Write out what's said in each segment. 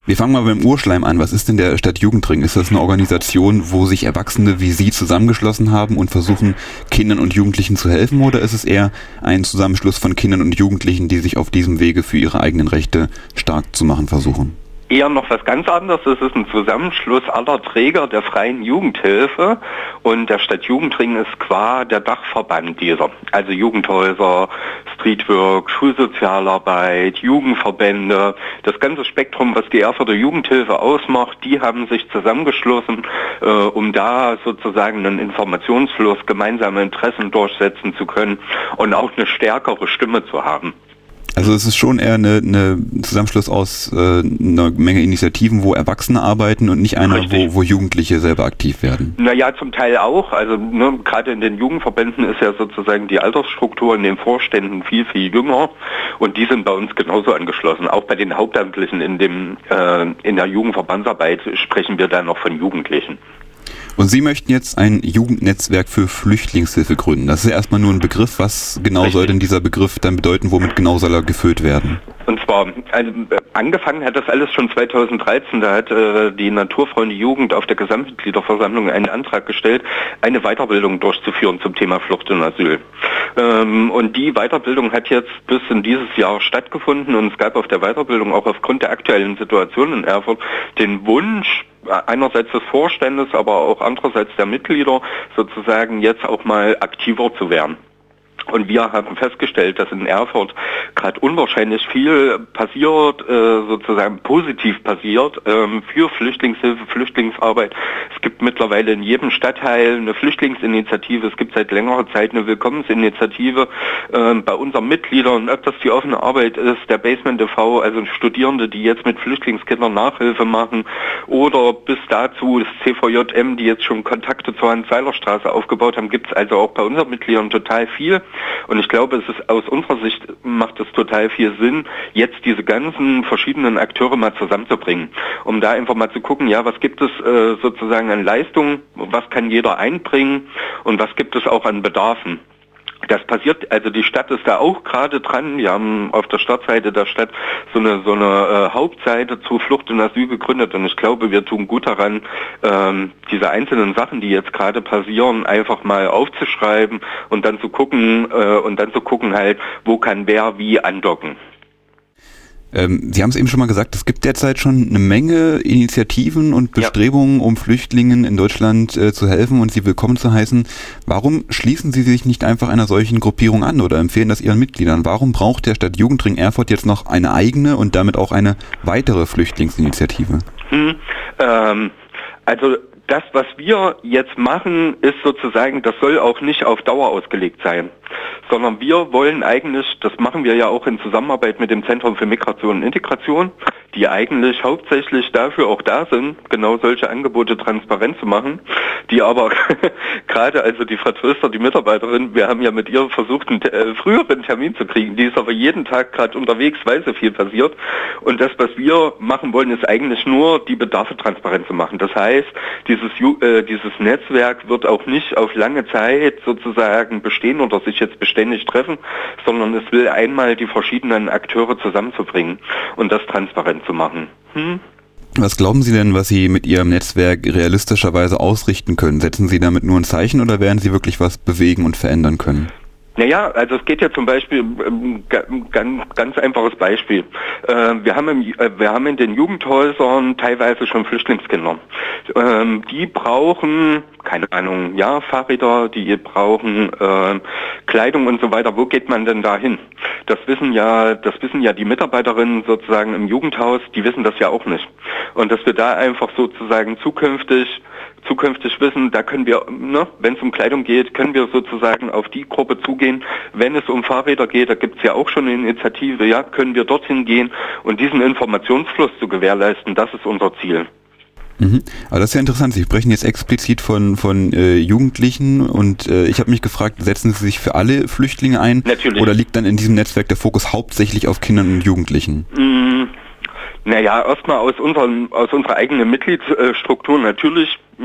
Wir fangen mal beim Urschleim an. Was ist denn der Stadtjugendring? Ist das eine Organisation, wo sich Erwachsene wie Sie zusammengeschlossen haben und versuchen, Kindern und Jugendlichen zu helfen? Oder ist es eher ein Zusammenschluss von Kindern und Jugendlichen, die sich auf diesem Wege für ihre eigenen Rechte stark zu machen versuchen? Eher noch was ganz anderes. Es ist ein Zusammenschluss aller Träger der freien Jugendhilfe und der Stadtjugendring ist qua der Dachverband dieser. Also Jugendhäuser, Streetwork, Schulsozialarbeit, Jugendverbände, das ganze Spektrum, was die Erfurter Jugendhilfe ausmacht, die haben sich zusammengeschlossen, um da sozusagen einen Informationsfluss, gemeinsame Interessen durchsetzen zu können und auch eine stärkere Stimme zu haben. Also es ist schon eher eine Zusammenschluss aus einer Menge Initiativen, wo Erwachsene arbeiten und nicht einer, wo Jugendliche selber aktiv werden. Naja, zum Teil auch. Also gerade in den Jugendverbänden ist ja sozusagen die Altersstruktur in den Vorständen viel, viel jünger und die sind bei uns genauso angeschlossen. Auch bei den Hauptamtlichen in der Jugendverbandsarbeit sprechen wir da noch von Jugendlichen. Und Sie möchten jetzt ein Jugendnetzwerk für Flüchtlingshilfe gründen. Das ist ja erstmal nur ein Begriff. Was genau soll denn dieser Begriff dann bedeuten? Womit genau soll er gefüllt werden? Und zwar, also angefangen hat das alles schon 2013. Da hat die Naturfreunde Jugend auf der Gesamtmitgliederversammlung einen Antrag gestellt, eine Weiterbildung durchzuführen zum Thema Flucht und Asyl. Und die Weiterbildung hat jetzt bis in dieses Jahr stattgefunden und es gab auf der Weiterbildung auch aufgrund der aktuellen Situation in Erfurt den Wunsch, einerseits des Vorstandes, aber auch andererseits der Mitglieder sozusagen jetzt auch mal aktiver zu werden. Und wir haben festgestellt, dass in Erfurt gerade unwahrscheinlich viel passiert, sozusagen positiv passiert für Flüchtlingshilfe, Flüchtlingsarbeit. Es gibt mittlerweile in jedem Stadtteil eine Flüchtlingsinitiative. Es gibt seit längerer Zeit eine Willkommensinitiative bei unseren Mitgliedern. Ob das die offene Arbeit ist, der Basement e.V., also Studierende, die jetzt mit Flüchtlingskindern Nachhilfe machen, oder bis dazu das CVJM, die jetzt schon Kontakte zur Hans-Seiler-Straße aufgebaut haben, gibt es also auch bei unseren Mitgliedern total viel. Und ich glaube, es ist aus unserer Sicht macht es total viel Sinn, jetzt diese ganzen verschiedenen Akteure mal zusammenzubringen, um da einfach mal zu gucken, ja, was gibt es sozusagen an Leistungen, was kann jeder einbringen und was gibt es auch an Bedarfen. Das passiert, also die Stadt ist da auch gerade dran. Wir haben auf der Startseite der Stadt so eine Hauptseite zu Flucht und Asyl gegründet und ich glaube, wir tun gut daran, diese einzelnen Sachen, die jetzt gerade passieren, einfach mal aufzuschreiben und dann zu gucken halt, wo kann wer wie andocken. Sie haben es eben schon mal gesagt, es gibt derzeit schon eine Menge Initiativen und Bestrebungen, um Flüchtlingen in Deutschland zu helfen und sie willkommen zu heißen. Warum schließen Sie sich nicht einfach einer solchen Gruppierung an oder empfehlen das Ihren Mitgliedern? Warum braucht der Stadtjugendring Erfurt jetzt noch eine eigene und damit auch eine weitere Flüchtlingsinitiative? Also das, was wir jetzt machen, ist sozusagen, das soll auch nicht auf Dauer ausgelegt sein, sondern wir wollen eigentlich, das machen wir ja auch in Zusammenarbeit mit dem Zentrum für Migration und Integration, die eigentlich hauptsächlich dafür auch da sind, genau solche Angebote transparent zu machen, die aber gerade, also die Frau Tröster, die Mitarbeiterin, wir haben ja mit ihr versucht, einen früheren Termin zu kriegen, die ist aber jeden Tag gerade unterwegs, weil so viel passiert und das, was wir machen wollen, ist eigentlich nur, die Bedarfe transparent zu machen. Das heißt, dieses Netzwerk wird auch nicht auf lange Zeit sozusagen bestehen oder sich jetzt beständig treffen, sondern es will einmal die verschiedenen Akteure zusammenzubringen und das transparent zu machen. Was glauben Sie denn, was Sie mit Ihrem Netzwerk realistischerweise ausrichten können? Setzen Sie damit nur ein Zeichen oder werden Sie wirklich was bewegen und verändern können? Naja, also es geht ja zum Beispiel, ganz einfaches Beispiel. Wir haben in den Jugendhäusern teilweise schon Flüchtlingskinder. Die brauchen, keine Ahnung, ja, Fahrräder, die brauchen Kleidung und so weiter. Wo geht man denn da hin? Das wissen ja die Mitarbeiterinnen sozusagen im Jugendhaus, die wissen das ja auch nicht. Und dass wir da einfach sozusagen zukünftig wissen, da können wir, wenn es um Kleidung geht, können wir sozusagen auf die Gruppe zugehen. Wenn es um Fahrräder geht, da gibt es ja auch schon eine Initiative, ja, können wir dorthin gehen und diesen Informationsfluss zu gewährleisten, das ist unser Ziel. Aber das ist ja interessant. Sie sprechen jetzt explizit von Jugendlichen und ich habe mich gefragt, setzen Sie sich für alle Flüchtlinge ein? Natürlich. Oder liegt dann in diesem Netzwerk der Fokus hauptsächlich auf Kindern und Jugendlichen? Naja, erstmal aus unserer eigenen Mitgliedsstruktur natürlich,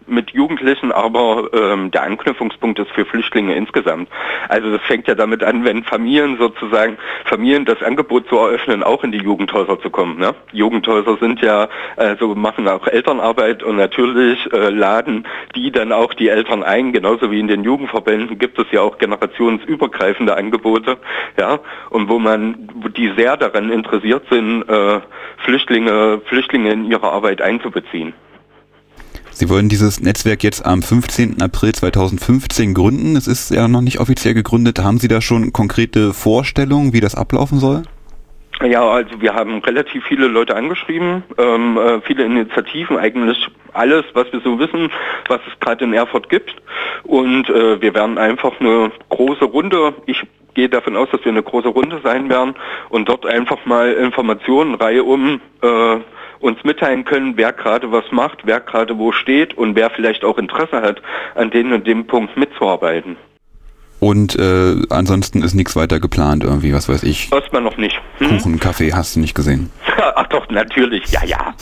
mit Jugendlichen, aber der Anknüpfungspunkt ist für Flüchtlinge insgesamt. Also das fängt ja damit an, wenn Familien das Angebot zu eröffnen, auch in die Jugendhäuser zu kommen. Ne? Jugendhäuser sind ja, machen auch Elternarbeit und natürlich laden die dann auch die Eltern ein, genauso wie in den Jugendverbänden gibt es ja auch generationsübergreifende Angebote, ja, und wo die sehr daran interessiert sind, Flüchtlinge in ihre Arbeit einzubeziehen. Sie wollen dieses Netzwerk jetzt am 15. April 2015 gründen. Es ist ja noch nicht offiziell gegründet. Haben Sie da schon konkrete Vorstellungen, wie das ablaufen soll? Ja, also wir haben relativ viele Leute angeschrieben, viele Initiativen, eigentlich alles, was wir so wissen, was es gerade in Erfurt gibt. Und wir werden einfach eine große Runde, ich gehe davon aus, dass wir eine große Runde sein werden und dort einfach mal Informationen reihum uns mitteilen können, wer gerade was macht, wer gerade wo steht und wer vielleicht auch Interesse hat, an dem und dem Punkt mitzuarbeiten. Und ansonsten ist nichts weiter geplant irgendwie, was weiß ich. Erstmal noch nicht. Kuchen, Kaffee, hast du nicht gesehen? Ach doch, natürlich, ja.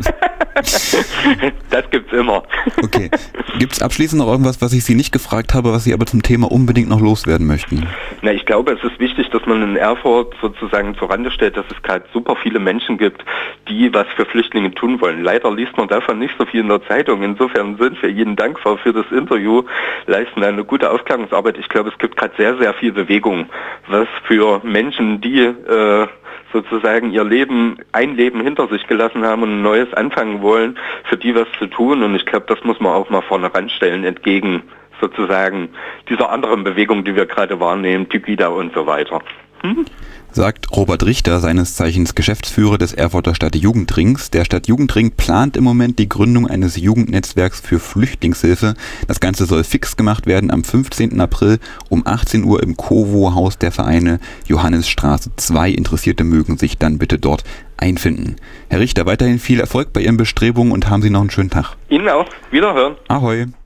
Das gibt's immer. Okay. Gibt's abschließend noch irgendwas, was ich Sie nicht gefragt habe, was Sie aber zum Thema unbedingt noch loswerden möchten? Na, ich glaube, es ist wichtig, dass man in Erfurt sozusagen zurande stellt, dass es gerade super viele Menschen gibt, die was für Flüchtlinge tun wollen. Leider liest man davon nicht so viel in der Zeitung. Insofern sind wir Ihnen dankbar für das Interview, leisten eine gute Aufklärungsarbeit. Ich glaube, es gibt gerade sehr, sehr viel Bewegung, was für Menschen, die sozusagen ein Leben hinter sich gelassen haben und ein neues anfangen wollen, für die was zu tun. Und ich glaube, das muss man auch mal vorne ranstellen, entgegen sozusagen dieser anderen Bewegung, die wir gerade wahrnehmen, Pegida und so weiter. Sagt Robert Richter, seines Zeichens Geschäftsführer des Erfurter Stadtjugendrings. Der Stadtjugendring plant im Moment die Gründung eines Jugendnetzwerks für Flüchtlingshilfe. Das Ganze soll fix gemacht werden am 15. April um 18 Uhr im Kovo-Haus der Vereine Johannisstraße 2. Interessierte mögen sich dann bitte dort einfinden. Herr Richter, weiterhin viel Erfolg bei Ihren Bestrebungen und haben Sie noch einen schönen Tag. Ihnen auch. Wiederhören. Ahoi.